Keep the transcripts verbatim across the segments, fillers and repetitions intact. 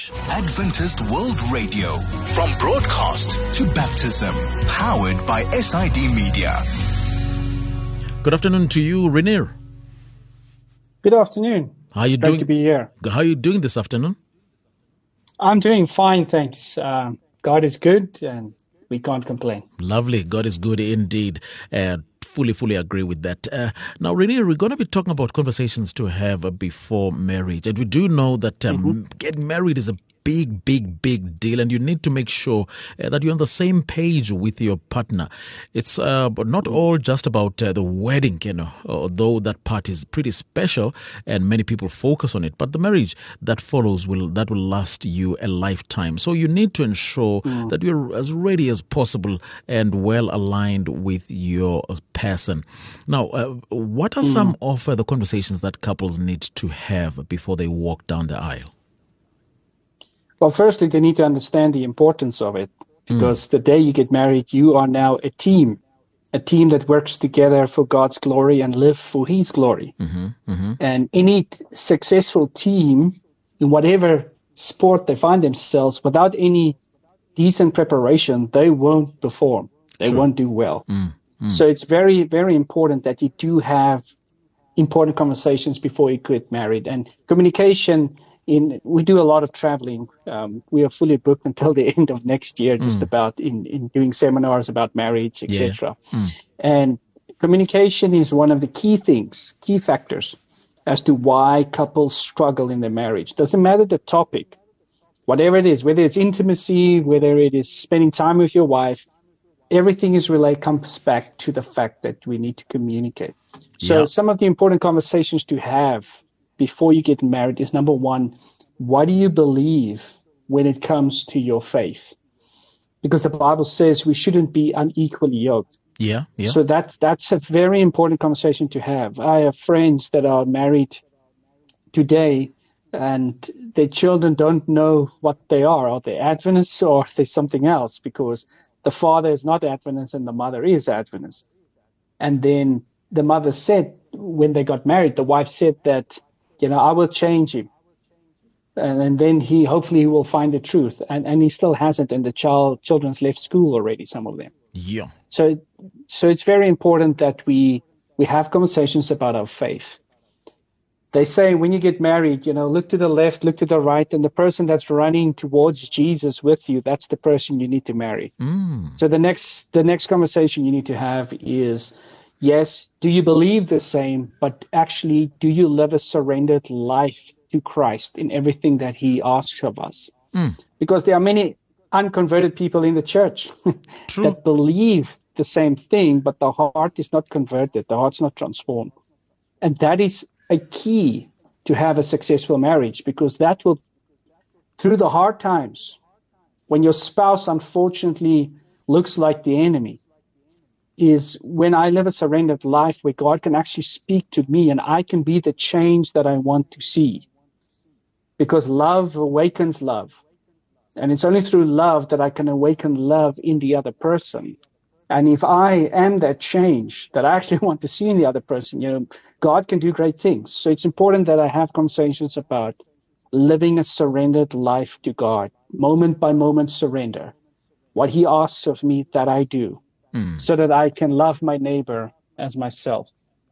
Adventist World Radio, from broadcast to baptism, powered by S I D Media. Good afternoon to you, Rainier. Good afternoon. How are you Great doing? to be here. How are you doing this afternoon? I'm doing fine, thanks. Um, God is good, and we can't complain. Lovely. God is good indeed. Uh, fully, fully agree with that. Uh, now, Rainier, we're going to be talking about conversations to have uh, before marriage. And we do know that um, mm-hmm. getting married is a big, big, big deal, and you need to make sure uh, that you're on the same page with your partner. It's uh, but not all just about uh, the wedding, you know, although that part is pretty special and many people focus on it. But the marriage that follows will that will last you a lifetime. So you need to ensure mm. that you're as ready as possible and well aligned with your person. Now, uh, what are mm. some of uh, the conversations that couples need to have before they walk down the aisle? Well, firstly, they need to understand the importance of it, because mm. the day you get married, you are now a team, a team that works together for God's glory and live for His glory. Mm-hmm, mm-hmm. And any t- successful team, in whatever sport they find themselves, without any decent preparation, they won't perform. They True. won't do well. Mm, mm. So it's very, very important that you do have important conversations before you get married. And communication... In, we do a lot of traveling. Um, we are fully booked until the end of next year, just mm. about in, in doing seminars about marriage, et cetera. Yeah. Mm. And communication is one of the key things, key factors as to why couples struggle in their marriage. Doesn't matter the topic, whatever it is, whether it's intimacy, whether it is spending time with your wife, everything is related, comes back to the fact that we need to communicate. So yeah. some of the important conversations to have before you get married is, number one, what do you believe when it comes to your faith? Because the Bible says we shouldn't be unequally yoked. Yeah, yeah. So that's, that's a very important conversation to have. I have friends that are married today and their children don't know what they are. Are they Adventists or are they something else? Because the father is not Adventist and the mother is Adventist. And then the mother said, when they got married, the wife said that, you know, I will change him. And, and then he, hopefully he will find the truth. And, and he still hasn't. And the child, children's left school already, some of them. Yeah. So, so it's very important that we, we have conversations about our faith. They say when you get married, you know, look to the left, look to the right, and the person that's running towards Jesus with you, that's the person you need to marry. Mm. So the next, the next conversation you need to have is, yes, do you believe the same, but actually, do you live a surrendered life to Christ in everything that He asks of us? Mm. Because there are many unconverted people in the church that believe the same thing, but the heart is not converted, the heart's not transformed. And that is a key to have a successful marriage, because that will, through the hard times, when your spouse unfortunately looks like the enemy, is when I live a surrendered life where God can actually speak to me and I can be the change that I want to see. Because love awakens love. And it's only through love that I can awaken love in the other person. And if I am that change that I actually want to see in the other person, you know, God can do great things. So it's important that I have conversations about living a surrendered life to God, moment by moment surrender. What He asks of me that I do. Mm. So that I can love my neighbor as myself.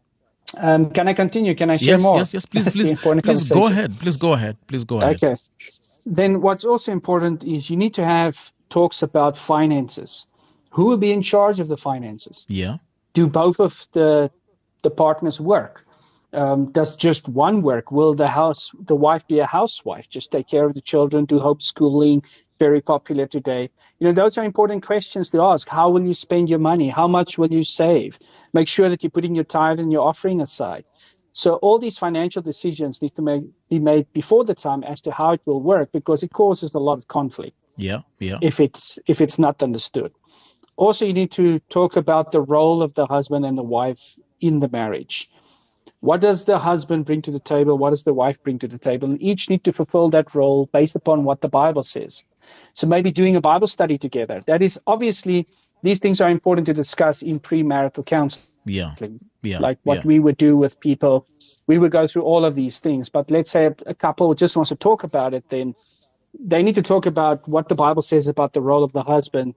Um, can I continue? Can I share yes, more? Yes, yes, please, please, please go ahead. Please go ahead. Please go ahead. Okay. Then what's also important is you need to have talks about finances. Who will be in charge of the finances? Yeah. Do both of the the partners work? Um, does just one work? Will the house, the wife be a housewife? Just take care of the children, do homeschooling, very popular today. You know, those are important questions to ask. How will you spend your money? How much will you save? Make sure that you're putting your tithe and your offering aside. So all these financial decisions need to make, be made before the time as to how it will work, because it causes a lot of conflict. Yeah, yeah. If it's if it's not understood. Also, you need to talk about the role of the husband and the wife in the marriage. What does the husband bring to the table? What does the wife bring to the table? And each need to fulfill that role based upon what the Bible says. So maybe doing a Bible study together. That is obviously, these things are important to discuss in premarital counseling. Yeah. Yeah. Like what yeah. we would do with people. We would go through all of these things. But let's say a, a couple just wants to talk about it, then they need to talk about what the Bible says about the role of the husband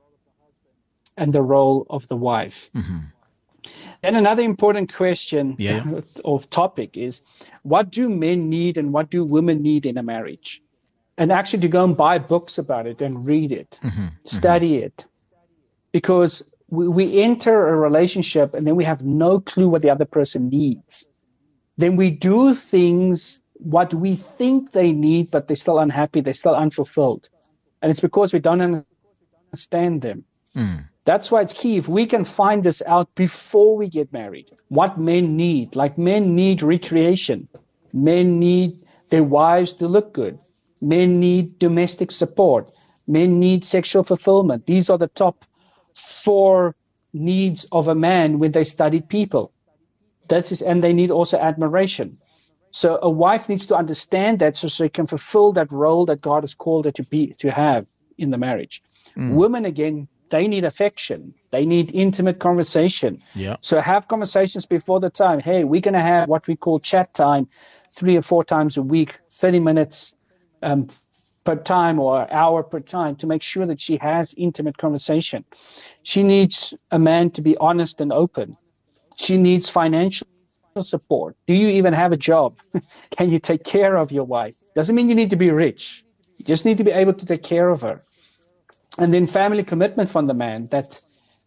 and the role of the wife. Mm-hmm. Then another important question yeah, yeah. or topic is, what do men need and what do women need in a marriage? And actually to go and buy books about it and read it, mm-hmm. study mm-hmm. it. Because we, we enter a relationship and then we have no clue what the other person needs. Then we do things what we think they need, but they're still unhappy, they're still unfulfilled. And it's because we don't understand them. Mm. That's why it's key. If we can find this out before we get married, what men need, like men need recreation. Men need their wives to look good. Men need domestic support. Men need sexual fulfillment. These are the top four needs of a man when they study people. This is, and they need also admiration. So a wife needs to understand that so she can fulfill that role that God has called her to be, to have in the marriage. Mm. Women, again, they need affection. They need intimate conversation. Yeah. So have conversations before the time. Hey, we're going to have what we call chat time three or four times a week, thirty minutes um, per time or an hour per time to make sure that she has intimate conversation. She needs a man to be honest and open. She needs financial support. Do you even have a job? Can you take care of your wife? Doesn't mean you need to be rich. You just need to be able to take care of her. And then family commitment from the man, that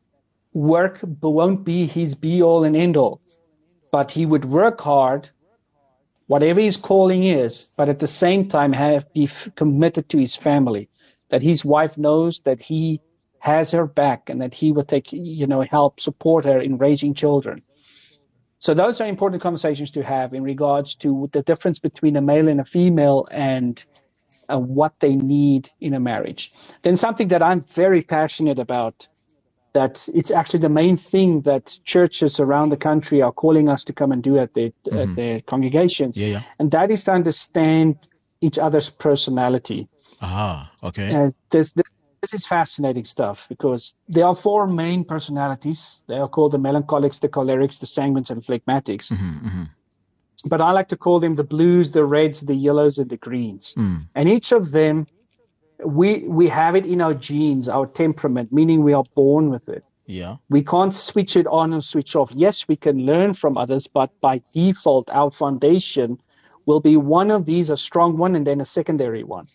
work won't be his be-all and end-all. But he would work hard, whatever his calling is, but at the same time have be f- committed to his family, that his wife knows that he has her back and that he will take, you know, help support her in raising children. So those are important conversations to have in regards to the difference between a male and a female and uh, what they need in a marriage. Then something that I'm very passionate about, that it's actually the main thing that churches around the country are calling us to come and do at their, mm-hmm. at their congregations. Yeah, yeah. And that is to understand each other's personality. Ah, okay. Uh, this, this, this is fascinating stuff because there are four main personalities. They are called the melancholics, the cholerics, the sanguines, and phlegmatics. Mm-hmm, mm-hmm. But I like to call them the blues, the reds, the yellows, and the greens. Mm. And each of them, we we have it in our genes, our temperament, meaning we are born with it. Yeah. We can't switch it on and switch off. Yes, we can learn from others, but by default, our foundation will be one of these, a strong one, and then a secondary one.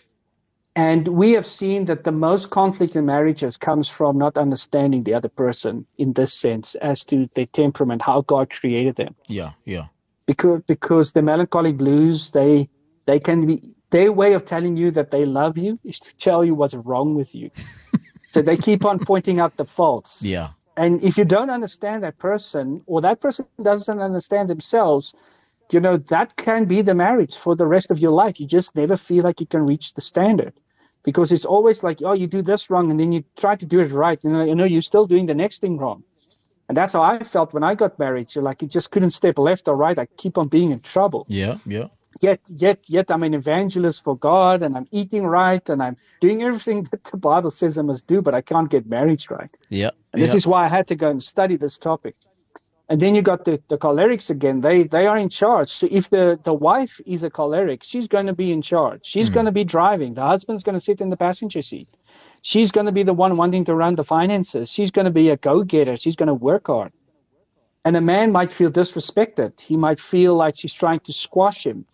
And we have seen that the most conflict in marriages comes from not understanding the other person in this sense as to their temperament, how God created them. Yeah, yeah. Because because the melancholy blues, they they can be, their way of telling you that they love you is to tell you what's wrong with you. So they keep on pointing out the faults. Yeah. And if you don't understand that person, or that person doesn't understand themselves, you know, that can be the marriage for the rest of your life. You just never feel like you can reach the standard. Because it's always like, oh, you do this wrong, and then you try to do it right. You know, you know, you're still doing the next thing wrong. And that's how I felt when I got married. You're like, you just couldn't step left or right. I keep on being in trouble. Yeah, yeah. Yet, yet, yet I'm an evangelist for God, and I'm eating right, and I'm doing everything that the Bible says I must do, but I can't get married right. Yeah. And this yeah. is why I had to go and study this topic. And then you got the, the cholerics again. They they are in charge. So if the, the wife is a choleric, she's going to be in charge. She's mm. going to be driving. The husband's going to sit in the passenger seat. She's going to be the one wanting to run the finances. She's going to be a go-getter. She's going to work hard. And a man might feel disrespected. He might feel like she's trying to squash him.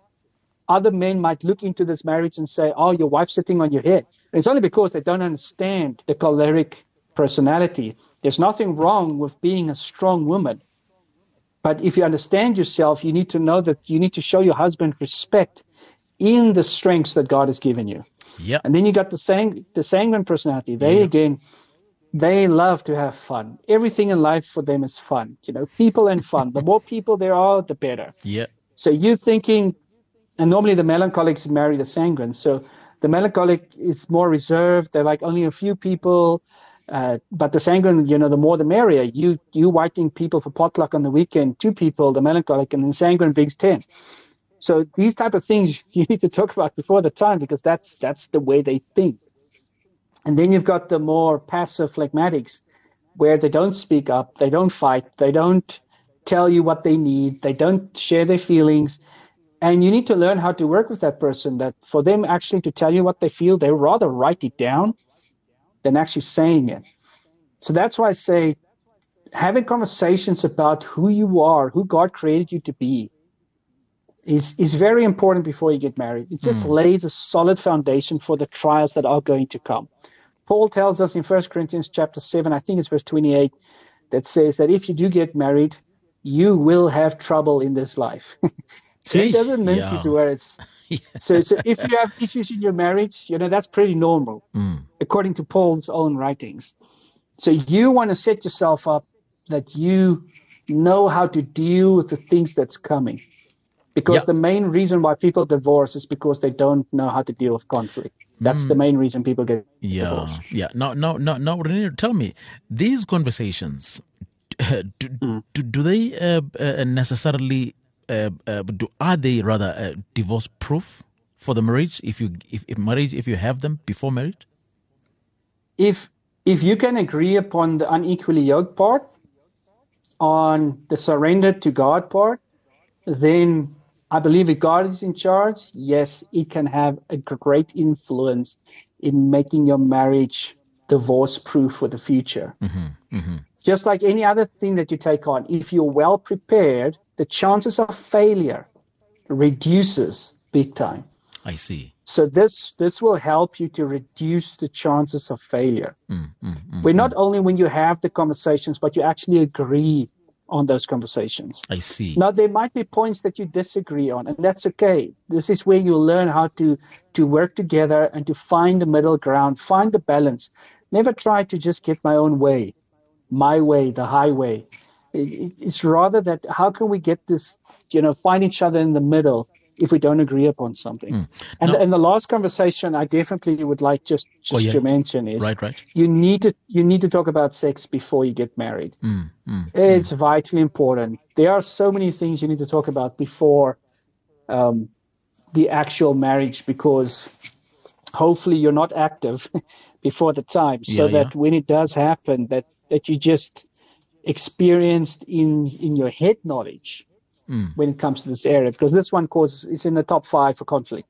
Other men might look into this marriage and say, oh, your wife's sitting on your head. And it's only because they don't understand the choleric personality. There's nothing wrong with being a strong woman. But if you understand yourself, you need to know that you need to show your husband respect in the strengths that God has given you. Yeah. And then you got the sang- the sanguine personality. They, yeah. again, they love to have fun. Everything in life for them is fun. You know, people and fun. The more people there are, the better. Yeah. So you're thinking, and normally the melancholics marry the sanguine. So the melancholic is more reserved. They're like only a few people. Uh, but the sanguine, you know, the more the merrier. You you whiting people for potluck on the weekend, two people, the melancholic, and the sanguine brings ten. So these type of things you need to talk about before the time, because that's that's the way they think. And then you've got the more passive phlegmatics, where they don't speak up, they don't fight, they don't tell you what they need, they don't share their feelings, And you need to learn how to work with that person, that for them actually to tell you what they feel, they rather write it down than actually saying it. So that's why I say having conversations about who you are, who God created you to be, is, is very important before you get married. It just mm. lays a solid foundation for the trials that are going to come. Paul tells us in First Corinthians chapter seven, I think it's verse twenty-eight, that says that if you do get married, you will have trouble in this life. So he doesn't mince yeah. his words. yeah. So, so if you have issues in your marriage, you know, that's pretty normal, mm. according to Paul's own writings. So you want to set yourself up that you know how to deal with the things that's coming. Because yep. the main reason why people divorce is because they don't know how to deal with conflict. That's mm. the main reason people get yeah. divorced. Yeah. Now, now, now, now, Renee, tell me, these conversations, uh, do, mm. do, do they uh, uh, necessarily... Uh, uh, do, are they rather uh, divorce proof for the marriage if you if, if marriage if you have them before marriage? If if you can agree upon the unequally yoked part, on the surrender to God part, then I believe if God is in charge, yes, it can have a great influence in making your marriage divorce proof for the future. Mm-hmm, mm-hmm. Just like any other thing that you take on, if you're well prepared, the chances of failure reduces big time. I see. So this this will help you to reduce the chances of failure. Mm, mm, mm, Where not mm. only when you have the conversations, but you actually agree on those conversations. I see. Now, there might be points that you disagree on, and that's okay. This is where you learn how to, to work together and to find the middle ground, find the balance. Never try to just get my own way, my way, the highway. It, it's rather that how can we get this, you know, find each other in the middle if we don't agree upon something. Mm. And no. and the last conversation I definitely would like just, just oh, yeah. to mention is right, right. you need to you need to talk about sex before you get married. Mm, mm, it's mm. vitally important. There are so many things you need to talk about before um, the actual marriage, because hopefully you're not active before the time, so yeah, that yeah. when it does happen, that, that you just experienced in, in your head knowledge mm. when it comes to this area, because this one causes it's in the top five for conflict.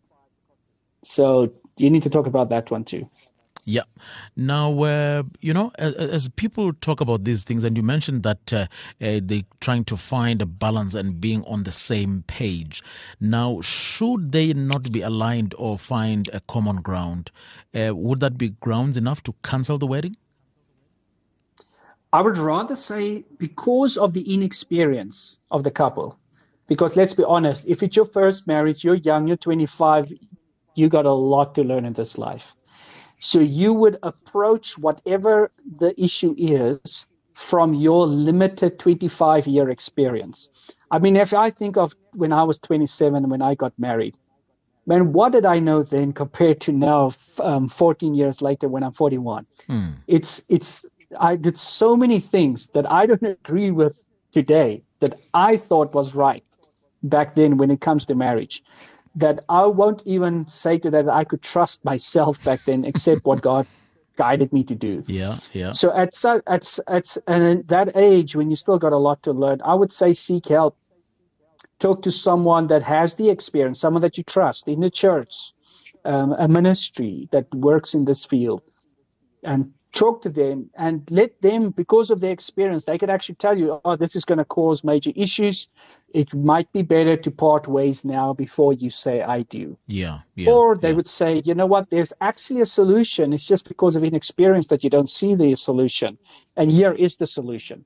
So you need to talk about that one too. Yeah. Now, uh, you know, as, as people talk about these things, and you mentioned that uh, uh, they're trying to find a balance and being on the same page. Now, should they not be aligned or find a common ground, uh, would that be grounds enough to cancel the wedding? I would rather say because of the inexperience of the couple. Because let's be honest, if it's your first marriage, you're young, you're twenty-five, you got a lot to learn in this life. So you would approach whatever the issue is from your limited twenty-five-year experience. I mean, if I think of when I was twenty-seven, when I got married, man, what did I know then compared to now, um, fourteen years later when I'm forty-one? Hmm. It's it's I did so many things that I don't agree with today that I thought was right back then when it comes to marriage, that I won't even say to that, that I could trust myself back then, except what God guided me to do. Yeah, yeah. So at at at and at that age, when you still got a lot to learn, I would say seek help. Talk to someone that has the experience, someone that you trust in the church, um, a ministry that works in this field, and talk to them and let them, because of their experience, they could actually tell you, oh, this is going to cause major issues. It might be better to part ways now before you say I do. Yeah. yeah or they yeah. would say, you know what, there's actually a solution. It's just because of inexperience that you don't see the solution. And here is the solution.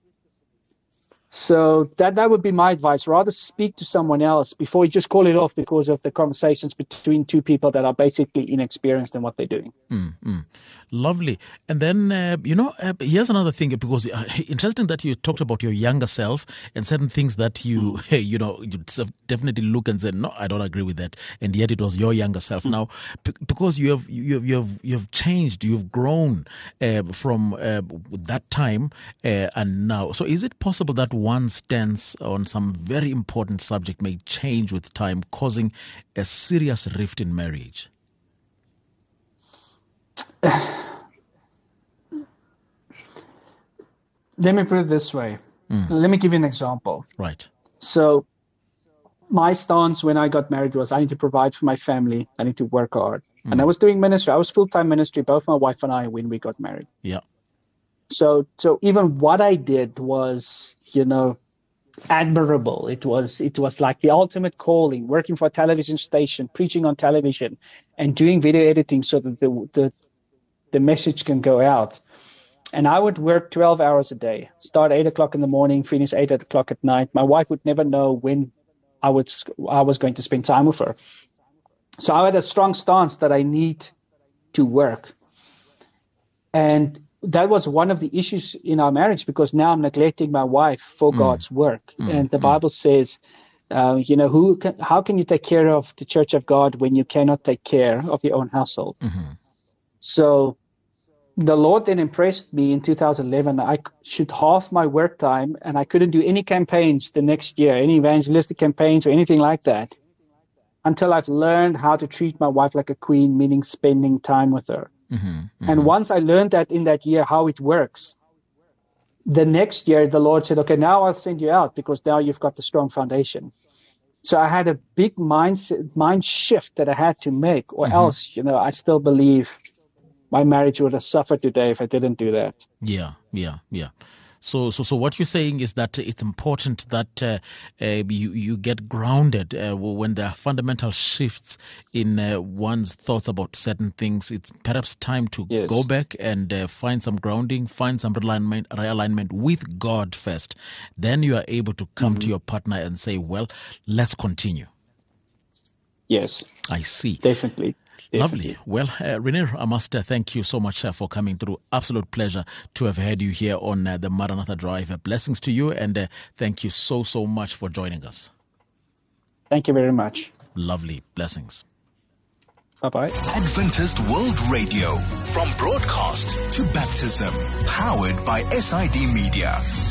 So that that would be my advice. Rather speak to someone else before you just call it off because of the conversations between two people that are basically inexperienced in what they're doing. Mm-hmm. Lovely. And then, uh, you know, uh, here's another thing, because uh, interesting that you talked about your younger self and certain things that you, mm. you know, you definitely look and say, no, I don't agree with that. And yet it was your younger self. Mm. Now, p- because you have, you have, you have, you have changed, you've grown uh, from uh, that time uh, and now. So is it possible that one stance on some very important subject may change with time, causing a serious rift in marriage? Let me put it this way. Mm. Let me give you an example. Right. So my stance when I got married was I need to provide for my family. I need to work hard. Mm. And I was doing ministry. I was full-time ministry, both my wife and I, when we got married. Yeah. So, so even what I did was, you know, admirable. It was, it was like the ultimate calling, working for a television station, preaching on television, and doing video editing so that the, the, the message can go out. And I would work twelve hours a day, start eight o'clock in the morning, finish eight o'clock at night. My wife would never know when I would, I was going to spend time with her. So I had a strong stance that I need to work. And that was one of the issues in our marriage, because now I'm neglecting my wife for mm. God's work. Mm. And the mm. Bible says, uh, you know, who can, how can you take care of the church of God when you cannot take care of your own household? Mm-hmm. So the Lord then impressed me in two thousand eleven. I should half my work time, and I couldn't do any campaigns the next year, any evangelistic campaigns or anything like that, until I've learned how to treat my wife like a queen, meaning spending time with her. Mm-hmm, mm-hmm. And once I learned that in that year, how it works, the next year, the Lord said, okay, now I'll send you out, because now you've got the strong foundation. So I had a big mind, mind shift that I had to make, or mm-hmm. else, you know, I still believe my marriage would have suffered today if I didn't do that. Yeah, yeah, yeah. So, so, so what you're saying is that it's important that uh, uh, you you get grounded uh, when there are fundamental shifts in uh, one's thoughts about certain things. It's perhaps time to yes. go back and uh, find some grounding, find some realignment, realignment with God first. Then you are able to come mm-hmm. to your partner and say, "Well, let's continue." Yes, I see. Definitely. Definitely. Lovely. Well, uh, Renee, I must uh, thank you so much uh, for coming through. Absolute pleasure to have had you here on uh, the Maranatha Drive. Uh, blessings to you, and uh, thank you so, so much for joining us. Thank you very much. Lovely. Blessings. Bye-bye. Adventist World Radio, from broadcast to baptism, powered by S I D Media.